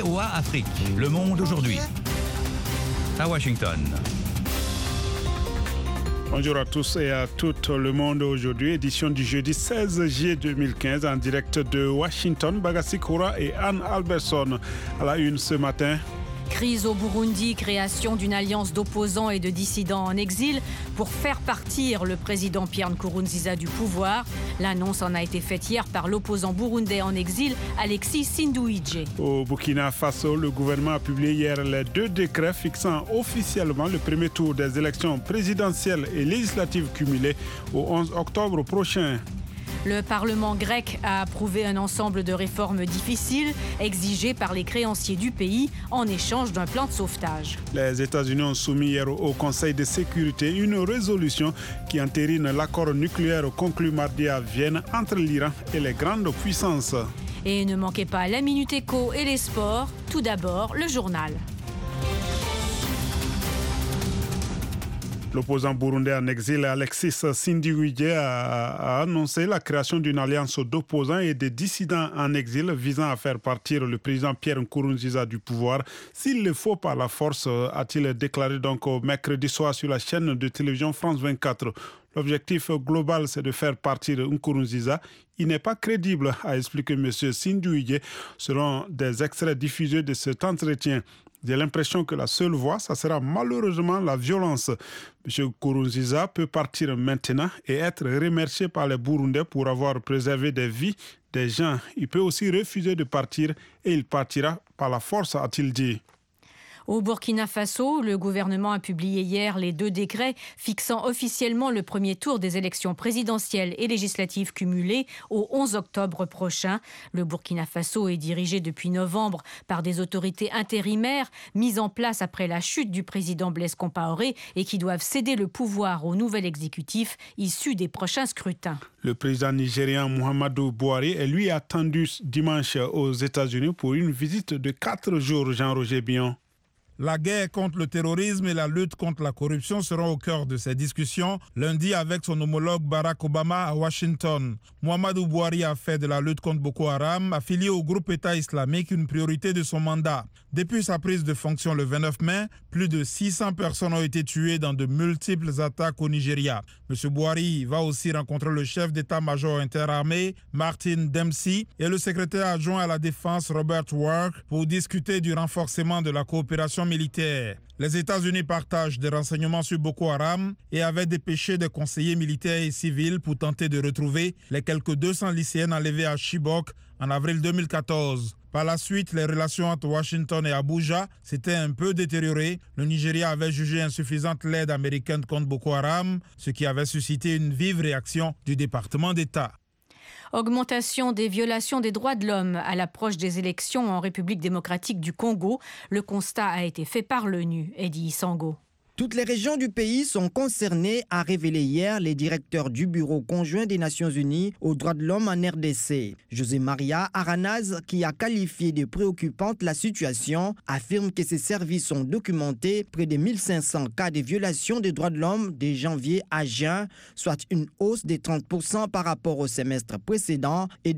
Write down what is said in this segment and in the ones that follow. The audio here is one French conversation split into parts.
VOA Afrique. Le monde aujourd'hui. À Washington. Bonjour à tous et à tout le monde aujourd'hui, édition du jeudi 16 juillet 2015 en direct de Washington. Bagassi Koura et Anne Albertson à la une ce matin. Crise au Burundi, création d'une alliance d'opposants et de dissidents en exil pour faire partir le président Pierre Nkurunziza du pouvoir. L'annonce en a été faite hier par l'opposant burundais en exil, Alexis Sinduije. Au Burkina Faso, le gouvernement a publié hier les 2 décrets fixant officiellement le premier tour des élections présidentielles et législatives cumulées au 11 octobre prochain. Le Parlement grec a approuvé un ensemble de réformes difficiles exigées par les créanciers du pays en échange d'un plan de sauvetage. Les États-Unis ont soumis hier au Conseil de sécurité une résolution qui entérine l'accord nucléaire conclu mardi à Vienne entre l'Iran et les grandes puissances. Et ne manquez pas la Minute Éco et les sports. Tout d'abord, le journal. L'opposant burundais en exil Alexis Sinduije a annoncé la création d'une alliance d'opposants et de dissidents en exil visant à faire partir le président Pierre Nkurunziza du pouvoir s'il le faut par la force, a-t-il déclaré donc mercredi soir sur la chaîne de télévision France 24. L'objectif global, c'est de faire partir Nkurunziza. Il n'est pas crédible, a expliqué M. Sinduije, selon des extraits diffusés de cet entretien. J'ai l'impression que la seule voie, ça sera malheureusement la violence. M. Nkurunziza peut partir maintenant et être remercié par les Burundais pour avoir préservé des vies des gens. Il peut aussi refuser de partir et il partira par la force, a-t-il dit. Au Burkina Faso, le gouvernement a publié hier les 2 décrets fixant officiellement le premier tour des élections présidentielles et législatives cumulées au 11 octobre prochain. Le Burkina Faso est dirigé depuis novembre par des autorités intérimaires mises en place après la chute du président Blaise Compaoré et qui doivent céder le pouvoir au nouvel exécutif issu des prochains scrutins. Le président nigérien Muhammadu Buhari est lui attendu dimanche aux États-Unis pour une visite de 4 jours, Jean-Roger Bion. La guerre contre le terrorisme et la lutte contre la corruption seront au cœur de ces discussions lundi avec son homologue Barack Obama à Washington. Muhammadu Buhari a fait de la lutte contre Boko Haram, affilié au groupe État islamique, une priorité de son mandat. Depuis sa prise de fonction le 29 mai, plus de 600 personnes ont été tuées dans de multiples attaques au Nigeria. M. Buhari va aussi rencontrer le chef d'état-major interarmé, Martin Dempsey, et le secrétaire adjoint à la défense, Robert Work, pour discuter du renforcement de la coopération militaire. Les États-Unis partagent des renseignements sur Boko Haram et avaient dépêché des conseillers militaires et civils pour tenter de retrouver les quelques 200 lycéennes enlevées à Chibok en avril 2014. Par la suite, les relations entre Washington et Abuja s'étaient un peu détériorées. Le Nigeria avait jugé insuffisante l'aide américaine contre Boko Haram, ce qui avait suscité une vive réaction du département d'État. Augmentation des violations des droits de l'homme à l'approche des élections en République démocratique du Congo. Le constat a été fait par l'ONU, Eddie Sango. Toutes les régions du pays sont concernées, a révélé hier les directeurs du Bureau conjoint des Nations Unies aux droits de l'homme en RDC. José Maria Aranaz, qui a qualifié de préoccupante la situation, affirme que ses services ont documenté près de 1500 cas de violation des droits de l'homme de janvier à juin, soit une hausse de 30% par rapport au semestre précédent et de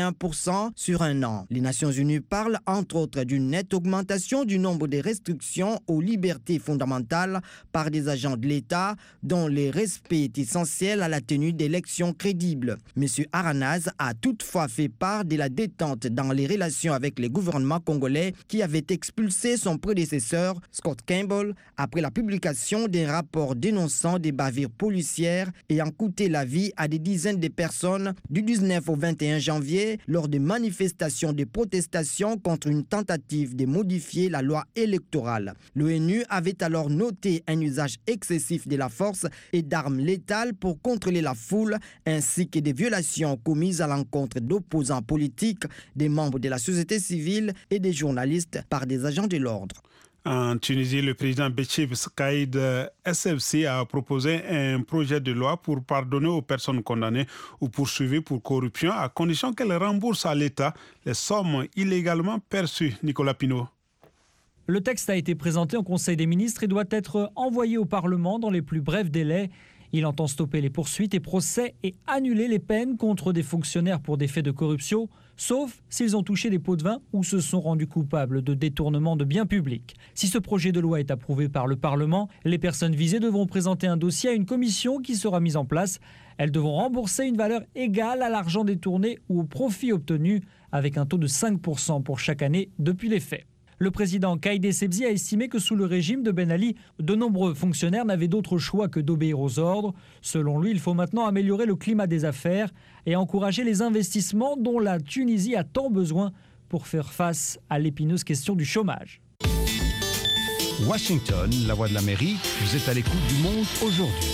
21% sur un an. Les Nations Unies parlent entre autres d'une nette augmentation du nombre de restrictions aux libertés fondamentales par des agents de l'État dont le respect est essentiel à la tenue d'élections crédibles. M. Aranaz a toutefois fait part de la détente dans les relations avec le gouvernement congolais qui avait expulsé son prédécesseur, Scott Campbell, après la publication d'un rapport dénonçant des bavures policières ayant coûté la vie à des dizaines de personnes du 19 au 21 janvier lors de manifestations de protestation contre une tentative de modifier la loi électorale. L'ONU avait alors noté un usage excessif de la force et d'armes létales pour contrôler la foule, ainsi que des violations commises à l'encontre d'opposants politiques, des membres de la société civile et des journalistes par des agents de l'ordre. En Tunisie, le président Béchir Saïed SFC a proposé un projet de loi pour pardonner aux personnes condamnées ou poursuivies pour corruption à condition qu'elles remboursent à l'État les sommes illégalement perçues. Nicolas Pinault. Le texte a été présenté au Conseil des ministres et doit être envoyé au Parlement dans les plus brefs délais. Il entend stopper les poursuites et procès et annuler les peines contre des fonctionnaires pour des faits de corruption, sauf s'ils ont touché des pots de vin ou se sont rendus coupables de détournement de biens publics. Si ce projet de loi est approuvé par le Parlement, les personnes visées devront présenter un dossier à une commission qui sera mise en place. Elles devront rembourser une valeur égale à l'argent détourné ou au profit obtenu, avec un taux de 5% pour chaque année depuis les faits. Le président Kaïdé Essebsi a estimé que sous le régime de Ben Ali, de nombreux fonctionnaires n'avaient d'autre choix que d'obéir aux ordres. Selon lui, il faut maintenant améliorer le climat des affaires et encourager les investissements dont la Tunisie a tant besoin pour faire face à l'épineuse question du chômage. Washington, la voix de l'Amérique, vous êtes à l'écoute du monde aujourd'hui.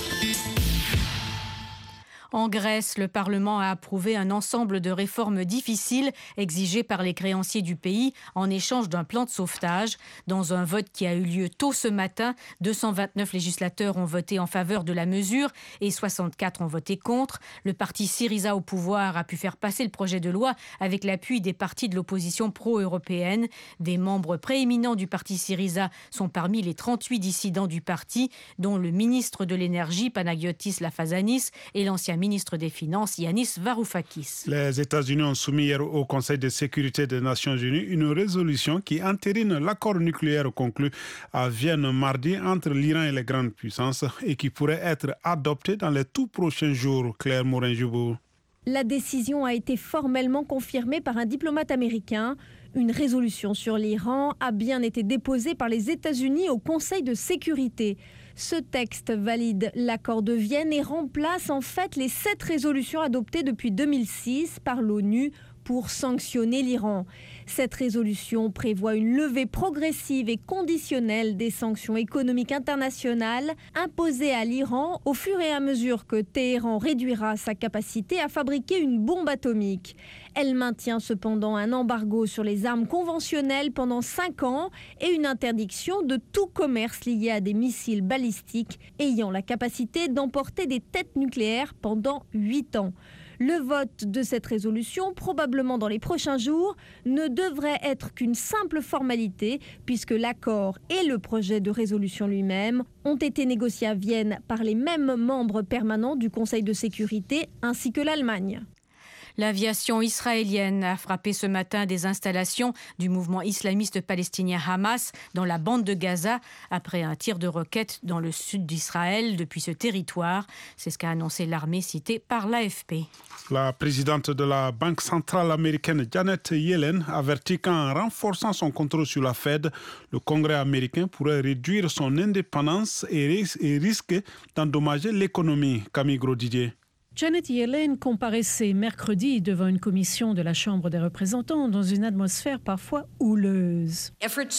En Grèce, le Parlement a approuvé un ensemble de réformes difficiles exigées par les créanciers du pays en échange d'un plan de sauvetage. Dans un vote qui a eu lieu tôt ce matin, 229 législateurs ont voté en faveur de la mesure et 64 ont voté contre. Le parti Syriza au pouvoir a pu faire passer le projet de loi avec l'appui des partis de l'opposition pro-européenne. Des membres prééminents du parti Syriza sont parmi les 38 dissidents du parti, dont le ministre de l'Énergie, Panagiotis Lafazanis, et l'ancien ministre des Finances, Yanis Varoufakis. Les États-Unis ont soumis hier au Conseil de sécurité des Nations Unies une résolution qui entérine l'accord nucléaire conclu à Vienne mardi entre l'Iran et les grandes puissances et qui pourrait être adopté dans les tout prochains jours. Claire Morin-Joubou. La décision a été formellement confirmée par un diplomate américain. Une résolution sur l'Iran a bien été déposée par les États-Unis au Conseil de sécurité. Ce texte valide l'accord de Vienne et remplace en fait les 7 résolutions adoptées depuis 2006 par l'ONU pour sanctionner l'Iran. Cette résolution prévoit une levée progressive et conditionnelle des sanctions économiques internationales imposées à l'Iran au fur et à mesure que Téhéran réduira sa capacité à fabriquer une bombe atomique. Elle maintient cependant un embargo sur les armes conventionnelles pendant 5 ans et une interdiction de tout commerce lié à des missiles balistiques ayant la capacité d'emporter des têtes nucléaires pendant 8 ans. Le vote de cette résolution, probablement dans les prochains jours, ne devrait être qu'une simple formalité puisque l'accord et le projet de résolution lui-même ont été négociés à Vienne par les mêmes membres permanents du Conseil de sécurité ainsi que l'Allemagne. L'aviation israélienne a frappé ce matin des installations du mouvement islamiste palestinien Hamas dans la bande de Gaza après un tir de roquette dans le sud d'Israël depuis ce territoire. C'est ce qu'a annoncé l'armée citée par l'AFP. La présidente de la Banque centrale américaine, Janet Yellen, avertit qu'en renforçant son contrôle sur la Fed, le Congrès américain pourrait réduire son indépendance et risque d'endommager l'économie. Camille Grosdidier. Janet Yellen comparaissait mercredi devant une commission de la Chambre des représentants dans une atmosphère parfois houleuse.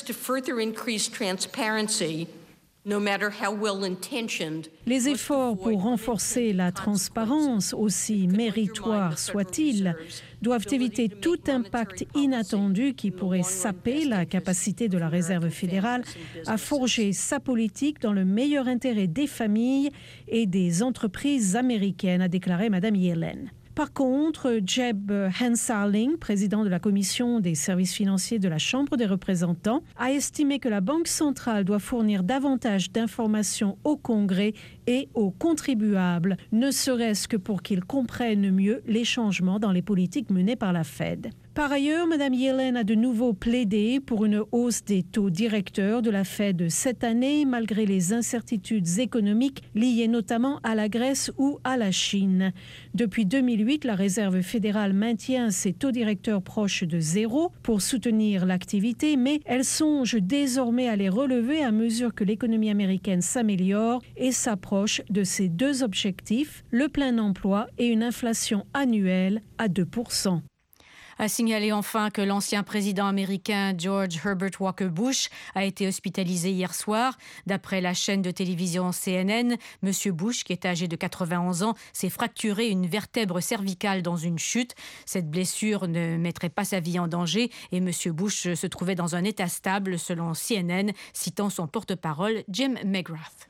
Les efforts pour renforcer la transparence, aussi méritoires soient-ils, doivent éviter tout impact inattendu qui pourrait saper la capacité de la Réserve fédérale à forger sa politique dans le meilleur intérêt des familles et des entreprises américaines, a déclaré Mme Yellen. Par contre, Jeb Hensarling, président de la Commission des services financiers de la Chambre des représentants, a estimé que la Banque centrale doit fournir davantage d'informations au Congrès et aux contribuables, ne serait-ce que pour qu'ils comprennent mieux les changements dans les politiques menées par la Fed. Par ailleurs, Mme Yellen a de nouveau plaidé pour une hausse des taux directeurs de la Fed cette année, malgré les incertitudes économiques liées notamment à la Grèce ou à la Chine. Depuis 2008, la Réserve fédérale maintient ses taux directeurs proches de 0 pour soutenir l'activité, mais elle songe désormais à les relever à mesure que l'économie américaine s'améliore et s'approche de ses 2 objectifs, le plein emploi et une inflation annuelle à 2%. A signaler enfin que l'ancien président américain George Herbert Walker Bush a été hospitalisé hier soir. D'après la chaîne de télévision CNN, M. Bush, qui est âgé de 91 ans, s'est fracturé une vertèbre cervicale dans une chute. Cette blessure ne mettrait pas sa vie en danger et M. Bush se trouvait dans un état stable, selon CNN, citant son porte-parole Jim McGrath.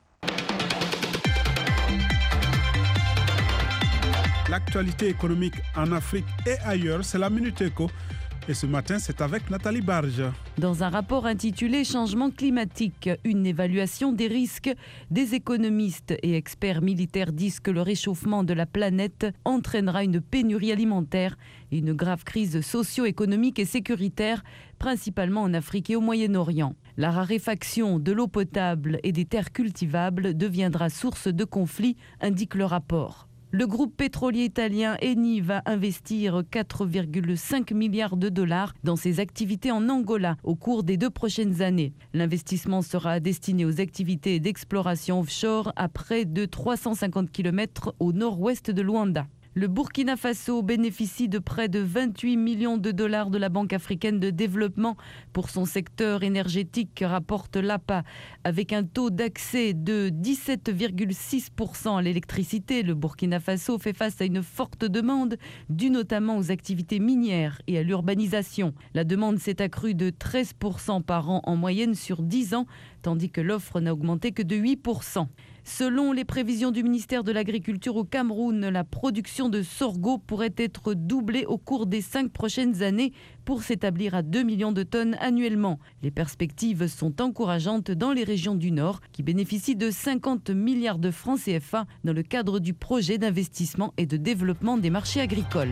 L'actualité économique en Afrique et ailleurs, c'est la Minute Éco. Et ce matin, c'est avec Nathalie Barge. Dans un rapport intitulé « Changement climatique, une évaluation des risques », des économistes et experts militaires disent que le réchauffement de la planète entraînera une pénurie alimentaire et une grave crise socio-économique et sécuritaire, principalement en Afrique et au Moyen-Orient. La raréfaction de l'eau potable et des terres cultivables deviendra source de conflits, indique le rapport. Le groupe pétrolier italien Eni va investir 4,5 milliards de dollars dans ses activités en Angola au cours des 2 prochaines années. L'investissement sera destiné aux activités d'exploration offshore à près de 350 km au nord-ouest de Luanda. Le Burkina Faso bénéficie de près de 28 millions de dollars de la Banque africaine de développement pour son secteur énergétique, rapporte l'APA. Avec un taux d'accès de 17,6% à l'électricité, le Burkina Faso fait face à une forte demande due notamment aux activités minières et à l'urbanisation. La demande s'est accrue de 13% par an en moyenne sur 10 ans, tandis que l'offre n'a augmenté que de 8%. Selon les prévisions du ministère de l'Agriculture au Cameroun, la production de sorgho pourrait être doublée au cours des 5 prochaines années pour s'établir à 2 millions de tonnes annuellement. Les perspectives sont encourageantes dans les régions du Nord qui bénéficient de 50 milliards de francs CFA dans le cadre du projet d'investissement et de développement des marchés agricoles.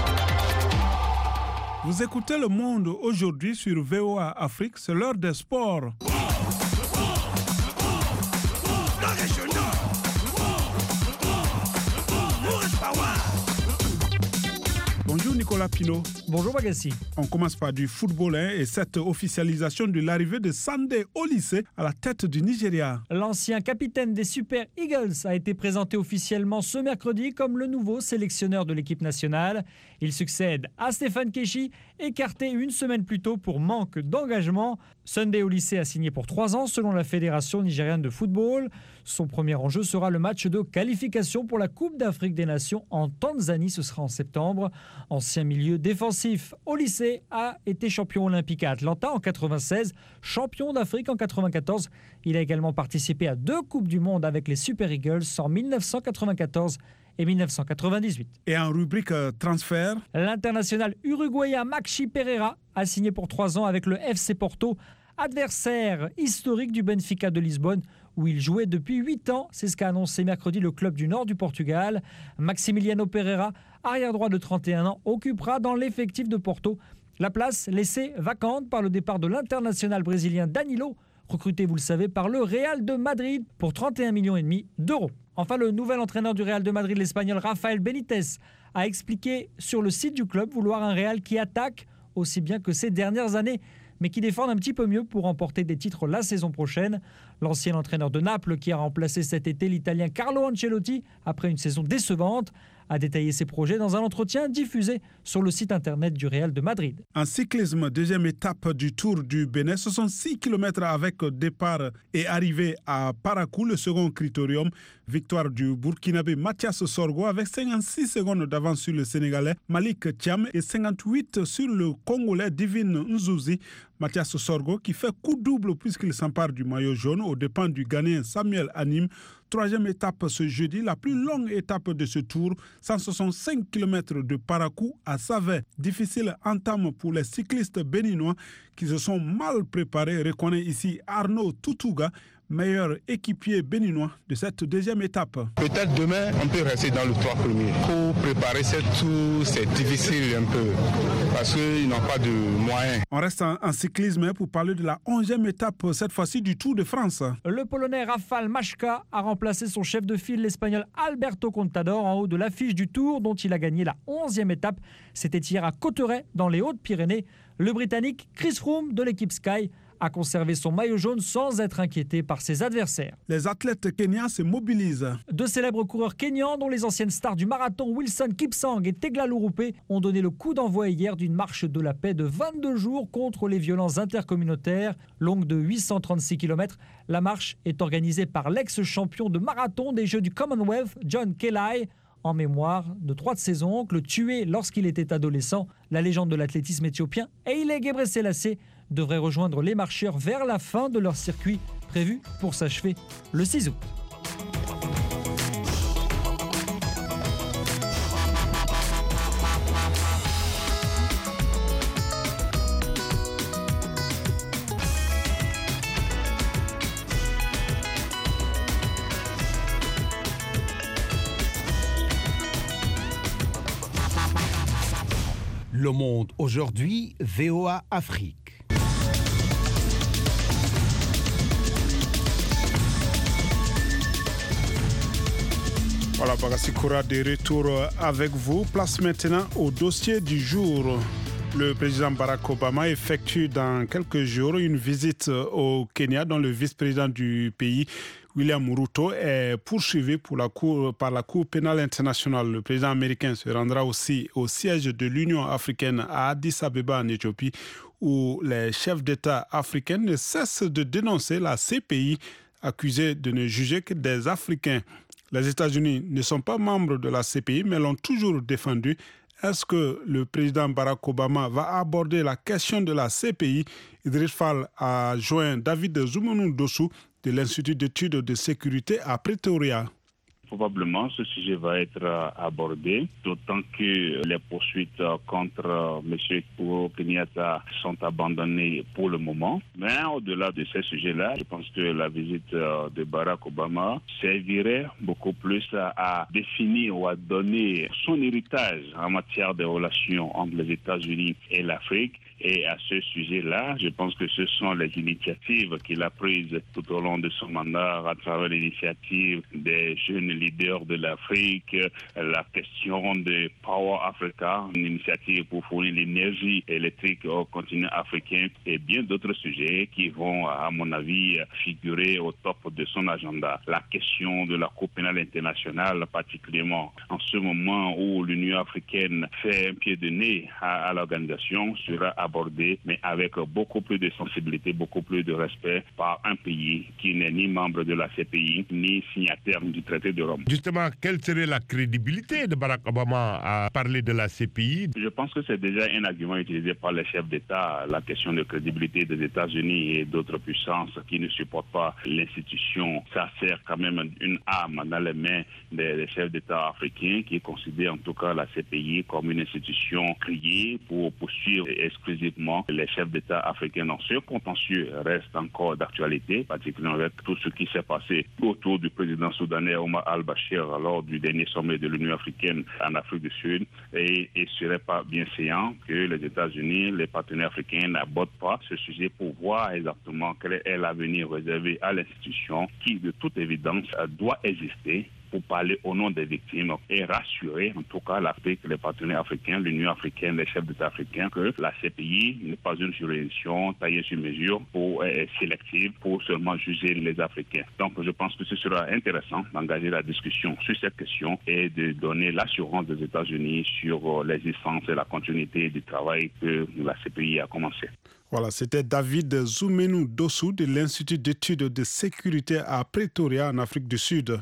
Vous écoutez Le Monde aujourd'hui sur VOA Afrique, c'est l'heure des sports. Bonjour Nicolas Pinault. Bonjour Bagassi. On commence par du football et cette officialisation de l'arrivée de Sunday Oliseh à la tête du Nigeria. L'ancien capitaine des Super Eagles a été présenté officiellement ce mercredi comme le nouveau sélectionneur de l'équipe nationale. Il succède à Stephen Keshi, écarté une semaine plus tôt pour manque d'engagement. Sunday Oliseh a signé pour 3 ans selon la Fédération nigériane de football. Son premier enjeu sera le match de qualification pour la Coupe d'Afrique des Nations en Tanzanie, ce sera en septembre. Ancien milieu défensif, Oliseh a été champion olympique à Atlanta en 96, champion d'Afrique en 94. Il a également participé à 2 Coupes du Monde avec les Super Eagles en 1994 et 1998. Et en rubrique transfert, l'international uruguayen Maxi Pereira a signé pour 3 ans avec le FC Porto, adversaire historique du Benfica de Lisbonne, où il jouait depuis 8 ans. C'est ce qu'a annoncé mercredi le club du nord du Portugal. Maximiliano Pereira, arrière-droit de 31 ans, occupera dans l'effectif de Porto la place laissée vacante par le départ de l'international brésilien Danilo, recruté, vous le savez, par le Real de Madrid pour 31,5 millions d'euros. Enfin, le nouvel entraîneur du Real de Madrid, l'Espagnol Rafael Benitez, a expliqué sur le site du club vouloir un Real qui attaque aussi bien que ces dernières années, mais qui défendent un petit peu mieux pour remporter des titres la saison prochaine. L'ancien entraîneur de Naples, qui a remplacé cet été l'Italien Carlo Ancelotti après une saison décevante, a détaillé ses projets dans un entretien diffusé sur le site internet du Real de Madrid. En cyclisme, deuxième étape du Tour du Bénin, ce sont 6 km avec départ et arrivée à Parakou, le second critérium. Victoire du Burkinabé Mathias Sorgo avec 56 secondes d'avance sur le Sénégalais Malik Thiam et 58 sur le Congolais Divine Nzouzi. Mathias Sorgo qui fait coup double puisqu'il s'empare du maillot jaune aux dépens du Ghanéen Samuel Anim. Troisième étape ce jeudi, la plus longue étape de ce tour, 165 km de Parakou à Savet. Difficile entame pour les cyclistes béninois qui se sont mal préparés, reconnaît ici Arnaud Toutouga, meilleur équipier béninois de cette deuxième étape. Peut-être demain, on peut rester dans le 3 premiers. Pour préparer ce tour, c'est difficile un peu parce qu'ils n'ont pas de moyens. On reste en cyclisme pour parler de la 11e étape, cette fois-ci du Tour de France. Le Polonais Rafał Majka a remplacé son chef de file, l'Espagnol Alberto Contador, en haut de l'affiche du Tour dont il a gagné la 11e étape. C'était hier à Cauterets, dans les Hautes-Pyrénées. Le Britannique Chris Froome de l'équipe Sky a conservé son maillot jaune sans être inquiété par ses adversaires. Les athlètes kenyans se mobilisent. 2 célèbres coureurs kenyans, dont les anciennes stars du marathon Wilson Kipsang et Tegla Lourupé, ont donné le coup d'envoi hier d'une marche de la paix de 22 jours contre les violences intercommunautaires. Longue de 836 km, la marche est organisée par l'ex-champion de marathon des Jeux du Commonwealth, John Kelly, en mémoire de 3 de ses oncles tués lorsqu'il était adolescent. La légende de l'athlétisme éthiopien, Haile Gebrselassie, devrait rejoindre les marcheurs vers la fin de leur circuit prévu pour s'achever le 6 août. Le Monde aujourd'hui, VOA Afrique. Voilà, Bagassi Koura de retour avec vous. Place maintenant au dossier du jour. Le président Barack Obama effectue dans quelques jours une visite au Kenya dont le vice-président du pays, William Ruto, est poursuivi par la Cour pénale internationale. Le président américain se rendra aussi au siège de l'Union africaine à Addis Abeba en Éthiopie, où les chefs d'État africains ne cessent de dénoncer la CPI, accusée de ne juger que des Africains. Les États-Unis ne sont pas membres de la CPI, mais l'ont toujours défendu. Est-ce que le président Barack Obama va aborder la question de la CPI? Idriss Fall a joint David Zoumenou Dossou de l'Institut d'études de sécurité à Pretoria. Probablement, ce sujet va être abordé, d'autant que les poursuites contre M. Uhuru Kenyatta sont abandonnées pour le moment. Mais au-delà de ces sujets-là, je pense que la visite de Barack Obama servirait beaucoup plus à définir ou à donner son héritage en matière de relations entre les États-Unis et l'Afrique. Et à ce sujet-là, je pense que ce sont les initiatives qu'il a prises tout au long de son mandat à travers l'initiative des jeunes leaders de l'Afrique, la question de Power Africa, une initiative pour fournir l'énergie électrique au continent africain et bien d'autres sujets qui vont, à mon avis, figurer au top de son agenda. La question de la Cour pénale internationale, particulièrement en ce moment où l'Union africaine fait un pied de nez à l'organisation, sera abordé, mais avec beaucoup plus de sensibilité, beaucoup plus de respect par un pays qui n'est ni membre de la CPI, ni signataire du traité de Rome. Justement, quelle serait la crédibilité de Barack Obama à parler de la CPI? Je pense que c'est déjà un argument utilisé par les chefs d'État, la question de crédibilité des États-Unis et d'autres puissances qui ne supportent pas l'institution. Ça sert quand même une arme dans les mains des chefs d'État africains qui considèrent en tout cas la CPI comme une institution créée pour poursuivre exclusivement les chefs d'État africains. Dans ce contentieux reste encore d'actualité, particulièrement avec tout ce qui s'est passé autour du président soudanais Omar al-Bashir lors du dernier sommet de l'Union africaine en Afrique du Sud. Et il ne serait pas bien séant que les États-Unis, les partenaires africains n'abordent pas ce sujet pour voir exactement quel est l'avenir réservé à l'institution qui, de toute évidence, doit exister pour parler au nom des victimes et rassurer en tout cas l'Afrique, les partenaires africains, l'Union africaine, les chefs d'État africains que la CPI n'est pas une juridiction taillée sur mesure pour sélective pour seulement juger les Africains. Donc je pense que ce sera intéressant d'engager la discussion sur cette question et de donner l'assurance des États-Unis sur l'existence et la continuité du travail que la CPI a commencé. Voilà, c'était David Zoumenou Dossou de l'Institut d'études de sécurité à Pretoria en Afrique du Sud.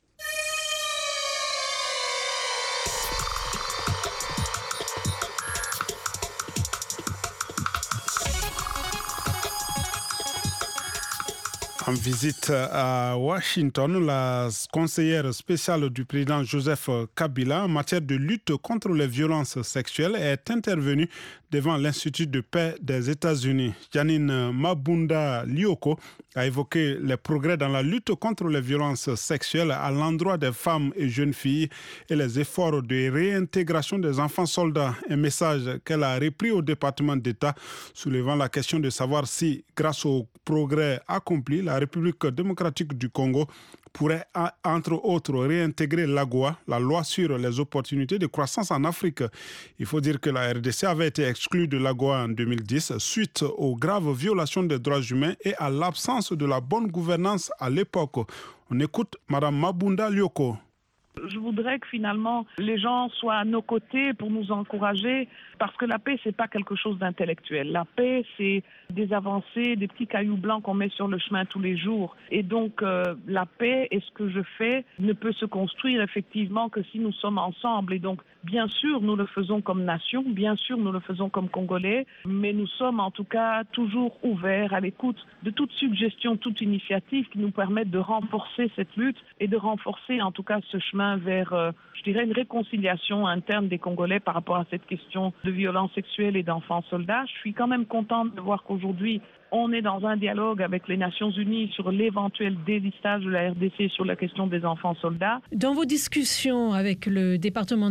En visite à Washington, la conseillère spéciale du président Joseph Kabila en matière de lutte contre les violences sexuelles est intervenue devant l'Institut de paix des États-Unis. Janine Mabunda Lioko a évoqué les progrès dans la lutte contre les violences sexuelles à l'endroit des femmes et jeunes filles et les efforts de réintégration des enfants soldats. Un message qu'elle a repris au département d'État, soulevant la question de savoir si, grâce aux progrès accomplis, la République démocratique du Congo pourrait, entre autres, réintégrer l'AGOA, la loi sur les opportunités de croissance en Afrique. Il faut dire que la RDC avait été exclue de l'AGOA en 2010 suite aux graves violations des droits humains et à l'absence de la bonne gouvernance à l'époque. On écoute Mme Mabunda Lioko. Je voudrais que finalement les gens soient à nos côtés pour nous encourager, parce que la paix, c'est pas quelque chose d'intellectuel. La paix, c'est des avancées, des petits cailloux blancs qu'on met sur le chemin tous les jours. Et donc la paix et ce que je fais ne peut se construire effectivement que si nous sommes ensemble. Et donc bien sûr nous le faisons comme nation, bien sûr nous le faisons comme Congolais, mais nous sommes en tout cas toujours ouverts à l'écoute de toute suggestion, toute initiative qui nous permette de renforcer cette lutte et de renforcer en tout cas ce chemin vers, je dirais, une réconciliation interne des Congolais par rapport à cette question de violence sexuelle et d'enfants soldats. Je suis quand même contente de voir qu'aujourd'hui, on est dans un dialogue avec les Nations Unies sur l'éventuel délistage de la RDC sur la question des enfants soldats. Dans vos discussions avec le département d'État,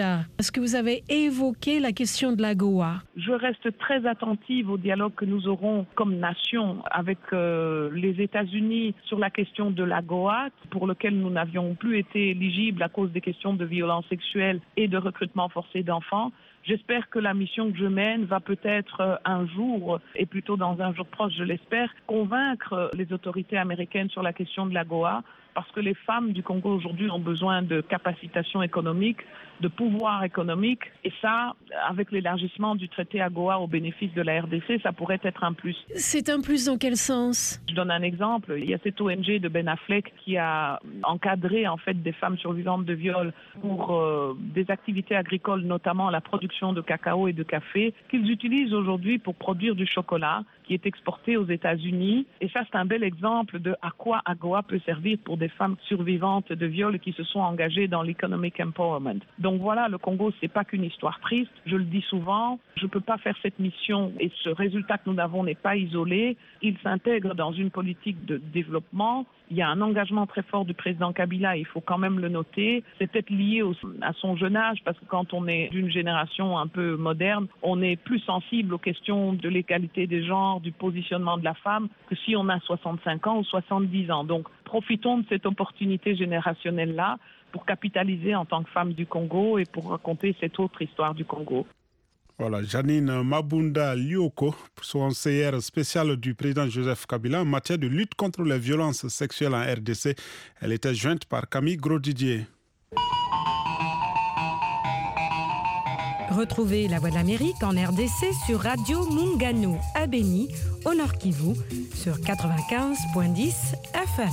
Mabunda, est-ce que vous avez évoqué la question de l'AGOA? Je reste très attentive au dialogue que nous aurons comme nation avec les États-Unis sur la question de l'AGOA, pour lequel nous n'avions plus été éligibles à cause des questions de violence sexuelle et de recrutement forcé d'enfants. J'espère que la mission que je mène va peut-être un jour, et plutôt dans un jour proche, je l'espère, convaincre les autorités américaines sur la question de l'AGOA, parce que les femmes du Congo aujourd'hui ont besoin de capacitation économique, de pouvoir économique, et ça, avec l'élargissement du traité AGOA au bénéfice de la RDC, ça pourrait être un plus. C'est un plus dans quel sens? Je donne un exemple. Il y a cette ONG de Ben Affleck qui a encadré en fait des femmes survivantes de viol pour des activités agricoles, notamment la production de cacao et de café, qu'ils utilisent aujourd'hui pour produire du chocolat qui est exporté aux États-Unis. Et ça, c'est un bel exemple de à quoi AGOA peut servir pour des femmes survivantes de viol qui se sont engagées dans l'economic empowerment. Donc voilà, le Congo, c'est pas qu'une histoire triste. Je le dis souvent, je peux pas faire cette mission et ce résultat que nous avons n'est pas isolé. Il s'intègre dans une politique de développement. Il y a un engagement très fort du président Kabila, il faut quand même le noter. C'est peut-être lié à son jeune âge, parce que quand on est d'une génération un peu moderne, on est plus sensible aux questions de l'égalité des genres, du positionnement de la femme, que si on a 65 ans ou 70 ans. Donc profitons de cette opportunité générationnelle-là pour capitaliser en tant que femme du Congo et pour raconter cette autre histoire du Congo. Voilà, Janine Mabunda Lioko, conseillère spéciale du président Joseph Kabila en matière de lutte contre les violences sexuelles en RDC. Elle était jointe par Camille Grosdidier. Retrouvez La Voix de l'Amérique en RDC sur Radio Mungano à Beni, au Nord Kivu, sur 95.10 FM.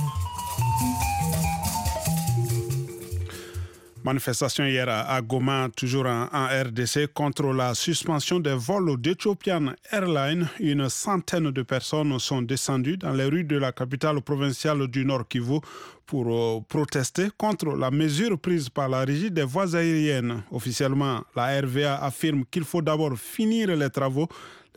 Manifestation hier à Goma, toujours en RDC, contre la suspension des vols d'Ethiopian Airlines. Une centaine de personnes sont descendues dans les rues de la capitale provinciale du Nord Kivu pour protester contre la mesure prise par la Régie des voies aériennes. Officiellement, la RVA affirme qu'il faut d'abord finir les travaux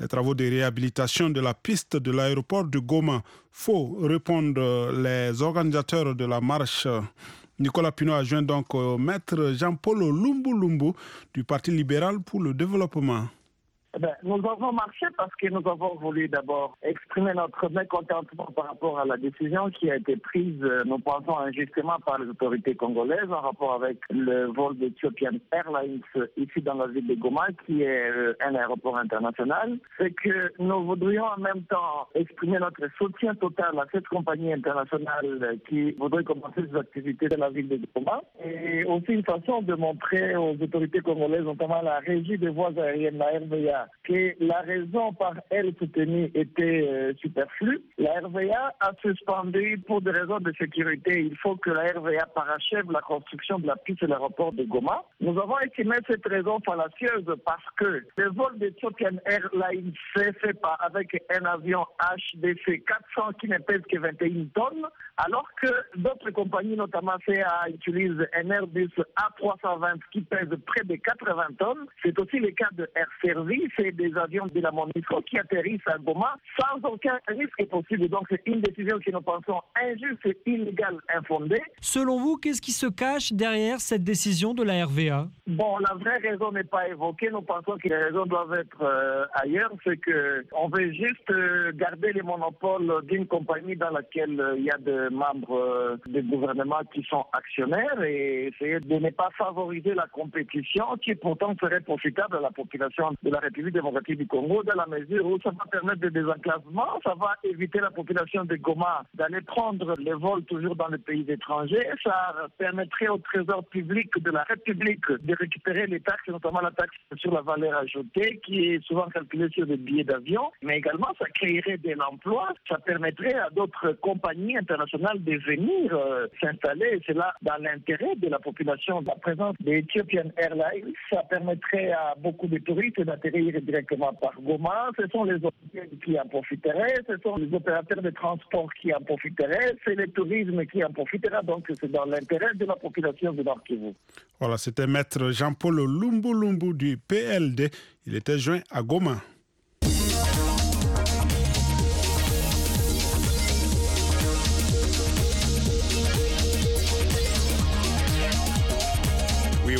de réhabilitation de la piste de l'aéroport de Goma. Faut répondre les organisateurs de la marche. Nicolas Pinault a joint donc maître Jean-Paul Lumbu du Parti libéral pour le développement. Nous avons marché parce que nous avons voulu d'abord exprimer notre mécontentement par rapport à la décision qui a été prise, nous pensons injustement, par les autorités congolaises en rapport avec le vol d'Ethiopian Airlines ici dans la ville de Goma, qui est un aéroport international. C'est que nous voudrions en même temps exprimer notre soutien total à cette compagnie internationale qui voudrait commencer ses activités dans la ville de Goma. Et aussi une façon de montrer aux autorités congolaises, notamment la Régie des voies aériennes, la RVA, que la raison par elle soutenue était superflue. La RVA a suspendu pour des raisons de sécurité. Il faut que la RVA parachève la construction de la piste de l'aéroport de Goma. Nous avons estimé cette raison fallacieuse parce que le vol d'Ethiopian Airlines s'est fait avec un avion HDC 400 qui ne pèse que 21 tonnes, alors que d'autres compagnies, notamment CA, utilisent un Airbus A320 qui pèse près de 80 tonnes. C'est aussi le cas de Air Service. C'est des avions de la MONUSCO qui atterrissent à Goma sans aucun risque possible. Donc c'est une décision que nous pensons injuste, illégale, infondée. Selon vous, qu'est-ce qui se cache derrière cette décision de la RVA? Bon, la vraie raison n'est pas évoquée. Nous pensons que les raisons doivent être ailleurs. C'est qu'on veut juste garder les monopoles d'une compagnie dans laquelle il y a des membres du gouvernement qui sont actionnaires et essayer de ne pas favoriser la compétition qui pourtant serait profitable à la population de la République démocratique du Congo, dans la mesure où ça va permettre des désenclavements, ça va éviter la population de Goma d'aller prendre les vols toujours dans les pays étrangers, ça permettrait au trésor public de la République de récupérer les taxes, notamment la taxe sur la valeur ajoutée, qui est souvent calculée sur les billets d'avion, mais également ça créerait de l'emploi, ça permettrait à d'autres compagnies internationales de venir s'installer, c'est là dans l'intérêt de la population. La présence d'Ethiopian Airlines, ça permettrait à beaucoup de touristes d'atterrir directement par Goma. Ce sont les hôtels qui en profiteraient, ce sont les opérateurs de transport qui en profiteraient, c'est le tourisme qui en profitera. Donc c'est dans l'intérêt de la population de Nord Kivu. Voilà, c'était maître Jean-Paul Lumbu du PLD. Il était joint à Goma.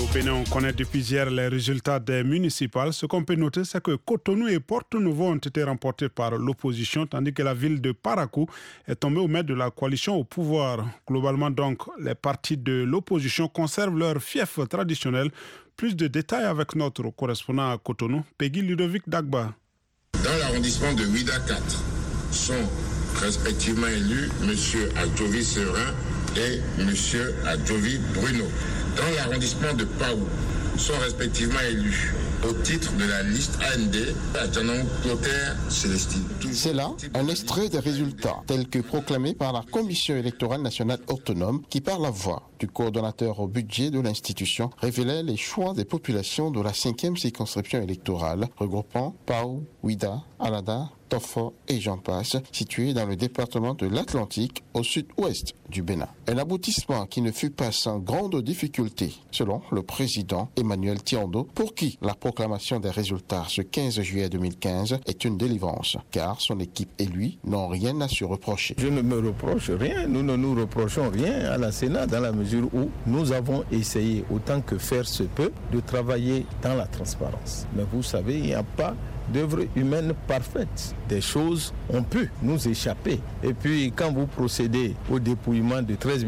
Bénin, on connaît depuis hier les résultats des municipales. Ce qu'on peut noter, c'est que Cotonou et Porto Novo ont été remportés par l'opposition, tandis que la ville de Parakou est tombée au maître de la coalition au pouvoir. Globalement, donc, les partis de l'opposition conservent leur fief traditionnel. Plus de détails avec notre correspondant à Cotonou, Peggy Ludovic Dagba. Dans l'arrondissement de Ouida 4 sont respectivement élus M. Adjovi Serin et M. Adjovi Bruno. Dans l'arrondissement de Paou sont respectivement élus au titre de la liste AND Adjanon Clotaire Célestine. C'est là un extrait des résultats tels que proclamés par la Commission électorale nationale autonome qui, par la voix du coordonnateur au budget de l'institution, révélait les choix des populations de la 5e circonscription électorale regroupant Paou, Ouida, Alada, Tofo et j'en passe, situé dans le département de l'Atlantique au sud-ouest du Bénin. Un aboutissement qui ne fut pas sans grande difficulté, selon le président Emmanuel Tiando, pour qui la proclamation des résultats ce 15 juillet 2015 est une délivrance, car son équipe et lui n'ont rien à se reprocher. Je ne me reproche rien, nous ne nous reprochons rien à la Sénat dans la mesure où nous avons essayé autant que faire se peut de travailler dans la transparence. Mais vous savez, il n'y a pas d'œuvre humaine parfaite. Des choses ont pu nous échapper. Et puis, quand vous procédez au dépouillement de 13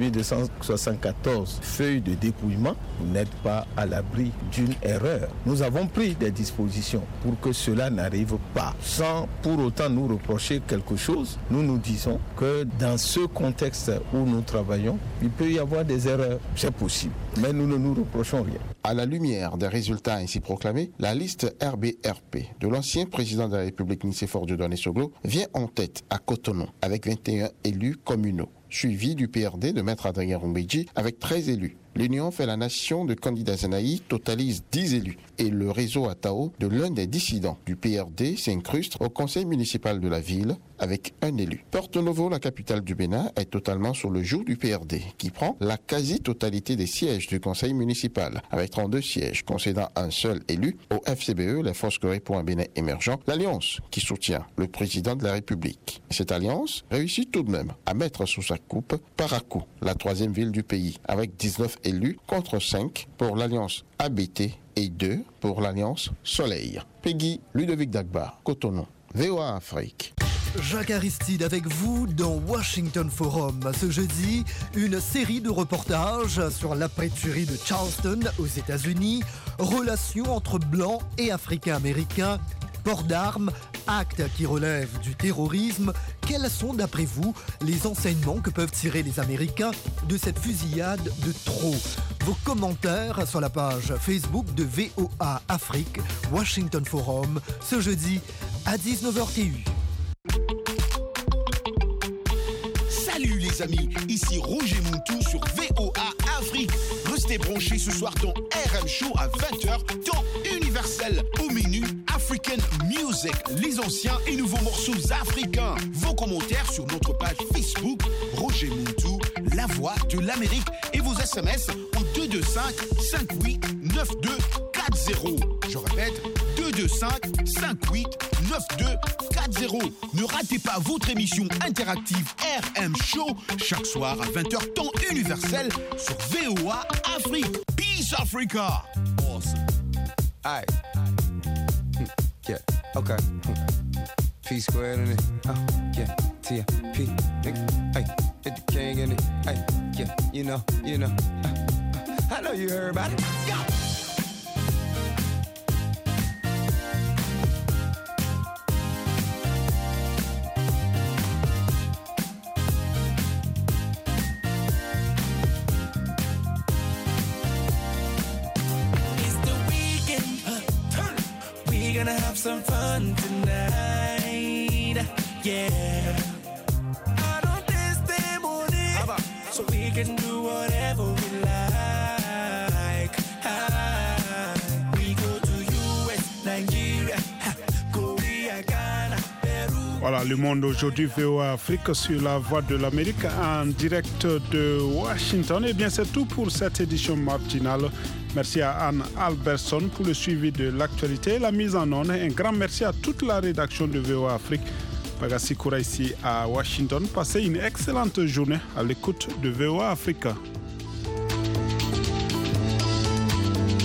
274 feuilles de dépouillement, vous n'êtes pas à l'abri d'une erreur. Nous avons pris des dispositions pour que cela n'arrive pas. Sans pour autant nous reprocher quelque chose, nous nous disons que dans ce contexte où nous travaillons, il peut y avoir des erreurs. C'est possible. Mais nous ne nous reprochons rien. À la lumière des résultats ainsi proclamés, la liste RBRP de l'ancien président de la République Nicéphore Dieudonné Soglo vient en tête à Cotonou avec 21 élus communaux, suivi du PRD de Maître Adrien Rumbidji avec 13 élus. L'Union fait la nation de candidats Zanaï totalise 10 élus et le réseau Atao de l'un des dissidents du PRD s'incruste au conseil municipal de la ville avec un élu. Porto Novo, la capitale du Bénin, est totalement sur le joug du PRD qui prend la quasi-totalité des sièges du conseil municipal avec 32 sièges concédant un seul élu au FCBE, les Forces Corées pour un Bénin émergent, l'alliance qui soutient le président de la République. Cette alliance réussit tout de même à mettre sous sa coupe Parakou, la 3e ville du pays, avec 19 élus contre 5 pour l'alliance ABT et 2 pour l'alliance Soleil. Peggy Ludovic Dagba, Cotonou, VOA Afrique. Jacques Aristide avec vous dans Washington Forum. Ce jeudi, une série de reportages sur l'après-tuerie de Charleston aux États-Unis, relations entre blancs et africains-américains, port d'armes, actes qui relèvent du terrorisme. Quels sont d'après vous les enseignements que peuvent tirer les Américains de cette fusillade de trop? Vos commentaires sur la page Facebook de VOA Afrique, Washington Forum, ce jeudi à 19h TU. Salut les amis, ici Roger Moutou sur VOA Afrique. Restez branchés ce soir dans RM Show à 20h, temps universel. Au menu African Music, les anciens et nouveaux morceaux africains. Vos commentaires sur notre page Facebook, Roger Moutou, la voix de l'Amérique. Et vos SMS au 225 58 9240. Je répète, 225 58 9240. Ne ratez pas votre émission interactive RM Show chaque soir à 20h temps universel sur VOA Afrique. Peace Africa. Awesome. Aye. Yeah. Okay. P squared in it. Yeah. T-P. Hey. Hit the king in it. Hey. Yeah. You know. I know you heard about it. Go. Gonna have some fun tonight, yeah. I don't this morning, so we can do whatever we like. We go to US, Nigeria, Korea, Ghana, Peru. Voilà, le monde aujourd'hui, VOA Afrique sur la voix de l'Amérique en direct de Washington. Et bien, c'est tout pour cette édition matinale. Merci à Anne Albertson pour le suivi de l'actualité et la mise en onde. Un grand merci à toute la rédaction de VOA Afrique. Bagassi Koura ici à Washington. Passez une excellente journée à l'écoute de VOA Afrique.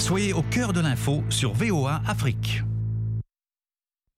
Soyez au cœur de l'info sur VOA Afrique.